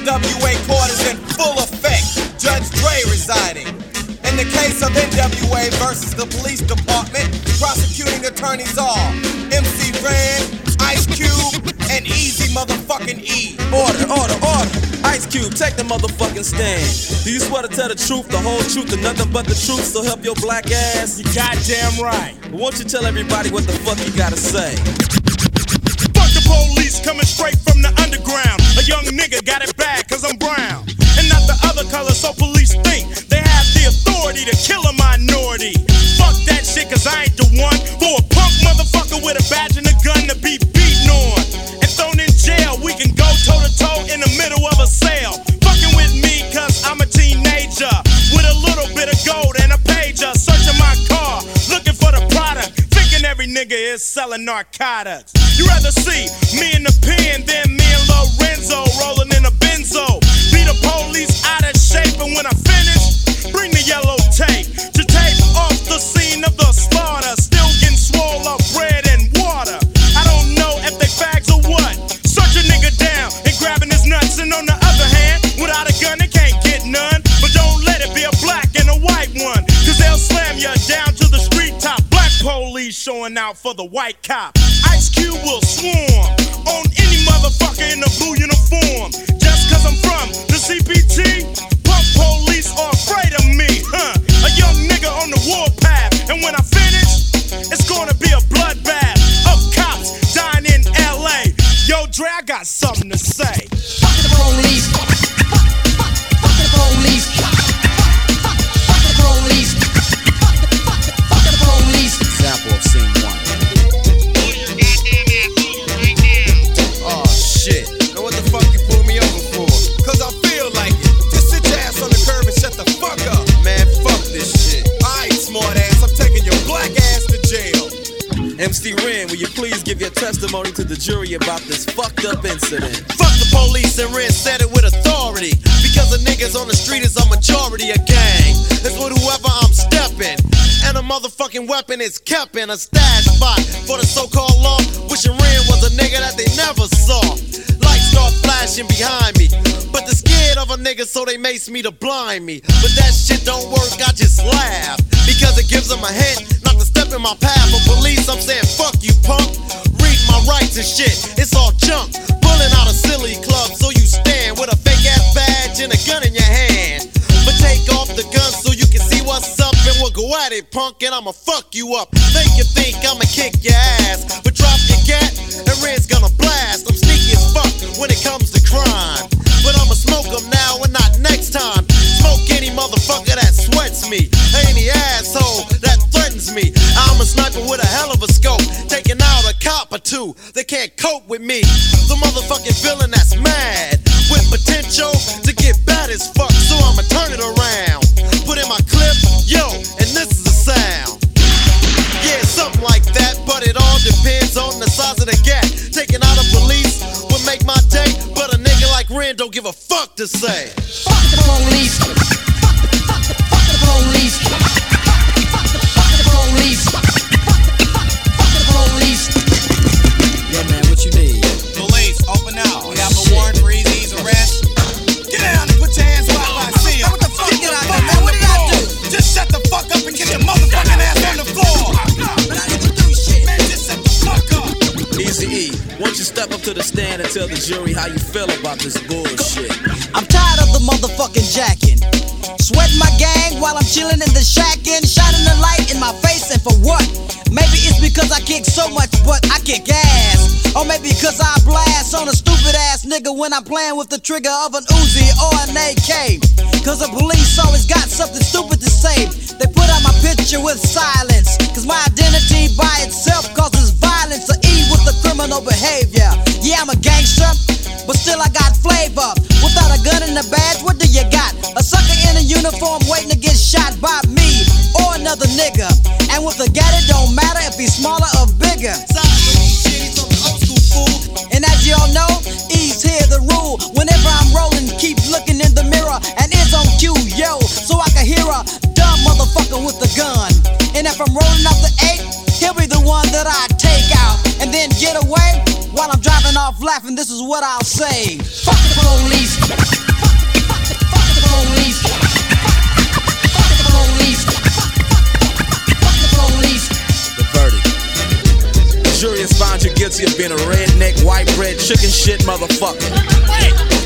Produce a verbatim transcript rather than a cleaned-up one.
W A court is in full effect. Judge Dre residing. In the case of N W A versus the police department, prosecuting attorneys are M C Ren, Ice Cube, and Easy motherfucking E. Order, order, order. Ice Cube, take the motherfucking stand. Do you swear to tell the truth, the whole truth, and nothing but the truth, so help your black ass? You goddamn right. Won't you tell everybody what the fuck you gotta say? Fuck the police coming straight from the underground. A young nigga got it bad cause I'm brown. And not the other color, so police think they have the authority to kill a minority. Fuck that shit cause I ain't the one for a punk motherfucker with a badge and a gun to be beaten on and thrown in jail. We can go toe to toe in the middle of a sale. Fucking with me cause I'm a teenager with a little bit of gold and a pager. Searching my car, looking for the product, thinking every nigga is selling narcotics. You rather see me in the pen than me and Lorenzo rolling in a benzo. Be the police out of shape, and when I finish, bring the yellow tape to tape off the scene of the slaughter. Still getting swole up bread and water. I don't know if they fags or what. Search a nigga down and grabbing his nuts, and on the other hand, without a gun they can't get none. But don't let it be a black and a white one, cause they'll slam you down to the street top. Black police showing out for the white cop. Ice Cube will swarm on any motherfucker in a blue uniform. Just cause I'm from the C P T, punk police are afraid of me, huh? A young nigga on the warpath, and when I finish, it's gonna be a bloodbath of cops dying in L A. Yo, Dre, I got something to say. Fuck the police. Fuck, fuck, fuck the police. Fuck, fuck, fuck the police. Fuck, fuck, fuck the police. Example of scene one. Oh shit. Know what the fuck you pulled me over for? Cause I feel like it. Just sit your ass on the curb and shut the fuck up. Man, fuck this shit. Alright, smart ass, I'm taking your black ass to jail. M C Ren, will you please give your testimony to the jury about this fucked up incident? Fuck the police, and Ren said it with authority. Because the niggas on the street is a majority of gang. It's with whoever I'm stepping. And a motherfucking weapon is kept in a stash spot for the so-called law. Wishing Ren was a nigga that they never saw. Lights start flashing behind me, but they're scared of a nigga, so they mace me to blind me. But that shit don't work, I just laugh, because it gives them a hint not to step in my path. For police, I'm saying fuck you, punk. Read my rights and shit, it's all junk. Pulling out a silly club, so you stand with a fake ass badge and a gun in your hand. But take off the gun so you can see what's up, and we'll go at it, punk, and I'ma fuck you up. Make you think I'ma kick your ass, but drop your gat, and Ren's gonna blast. I'm sneaky as fuck when it comes to crime, but I'ma smoke them now and not next time. Smoke any motherfucker that sweats me, any asshole that threatens me. I'm a sniper with a hell of a scope, taking out a cop or two. They can't cope with me. The motherfucking villain that's mad, with potential to get bad as fuck, so I'ma turn it around. Put in my clip, yo, and this is the sound. Yeah, something like that, but it all depends on the size of the gap. Taking out a police would make my day, but a nigga like Ren don't give a fuck to say. Fuck the police. Fuck, fuck, fuck the police. Fuck, fuck, fuck the police. Fuck, fuck, fuck the police. Yo, man, what you need? Police, open out. We have a warrant for Easy's arrest. Get down and put your hands where I see them. What the fuck? Get out there, man. What did I do? Just shut the fuck up and get your motherfucking ass on the floor. But I didn't do shit. Man, just shut the fuck up. Easy E, won't you step up to the stand and tell the jury how you feel about this bullshit? I'm tired of the motherfucking jacking. Sweating my gang while I'm chilling in the shack and shining the light in my face, and for what? Maybe it's because I kick so much, but I kick ass. Or maybe because I blast on a stupid ass nigga when I'm playing with the trigger of an Uzi or an A K. Cause the police always got something stupid to say. They put out my picture with silence, cause my identity by itself causes violence. Or E with the criminal behavior. Yeah, I'm a gangster, but still I got flavor. Without a gun and a badge, what do you got? A sucker in a uniform waiting to get shot by me or another nigga. And with a gat, it don't matter if he's smaller or bigger. And as y'all know, E's here the rule. Whenever I'm rolling, keep looking in the mirror and it's on cue, yo, so I can hear a dumb motherfucker with a gun. And if I'm rolling up the eight, he'll be the one that I take out and then get away while I'm driving running off laughing, this is what I'll say. Fuck the police. Fuck, fuck, the, fuck the police. Fuck, fuck the police. Fuck, fuck the police. The verdict. The jury has found you guilty of being a redneck, white bread, chicken shit motherfucker.